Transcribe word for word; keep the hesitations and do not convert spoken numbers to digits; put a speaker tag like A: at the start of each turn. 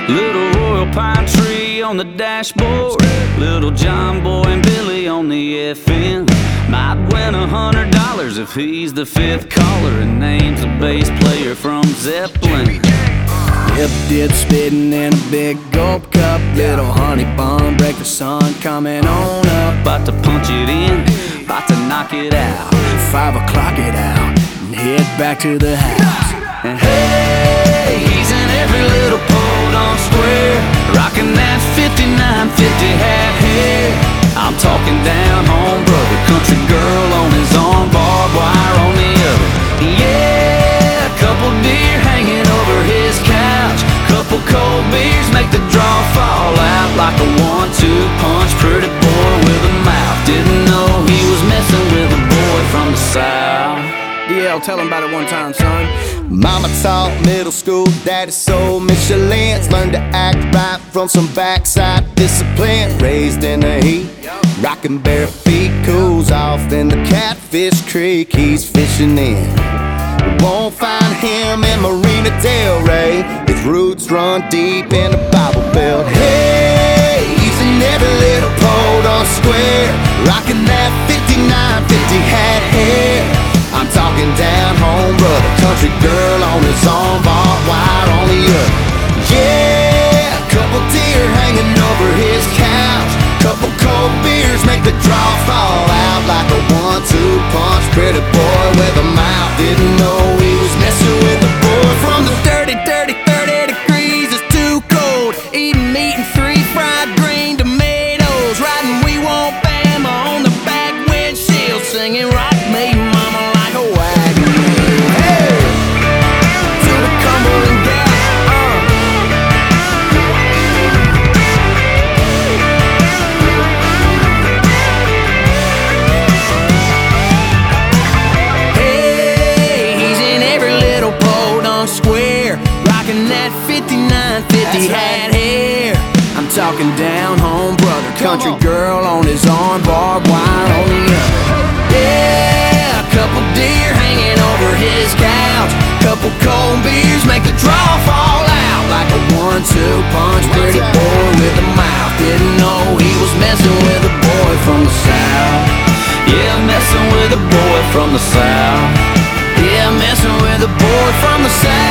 A: Little Royal Pine Tree on the dashboard, Little John Boy and Billy on the F M. Might win a hundred dollars if he's the fifth caller and names a bass player from Zeppelin.
B: Hip dip spitting in a big gulp cup, little honey bun, breakfast sun coming on up.
A: About to punch it in, about to knock it out.
B: Five o'clock it out and head back to the house.
A: And hey, he's in every little podunk square, rocking that fifty-nine fifty hat hair. I'm talking down home brother, country girl on his arm, barbed wire on the other. Yeah, a couple deer hanging over his couch, couple cold beers make the draw fall out like a one two punch. Pretty boy with a mouth, didn't know he was messing with a boy from the South.
B: D L, tell him about it one time, son.
C: Mama taught middle school, daddy sold Michelin's. Learned to act right from some backside discipline. Raised in the heat, rocking bare feet. Cools off in the Catfish Creek he's fishing in. Won't find him in Marina Del Rey. His roots run deep in the Bible Belt. Hey, he's in every little podunk square, rocking that fifty-nine fifty hat hair. I'm talking down home brother, country girl on his arm, barbed wire on the other. Yeah, a couple deer hanging over his couch, couple cold beers make the draw fall out like a one two punch. Pretty boy with a mouth, didn't know he was messing with a boy from the dirty, dirty, thirty degrees. It's too cold, eating meat and three fried green tomatoes, riding we won't Bama on the back windshield, singing rock me mama.
B: He had hair. I'm talking down home brother, country girl on his arm, barbed wire on the other. Yeah, a couple deer hanging over his couch, couple cold beers make the draw fall out like a one two punch. Pretty boy with a mouth, didn't know he was messing with a boy from the South.
A: Yeah, messing with a boy from the South.
B: Yeah, messing with a boy from the South.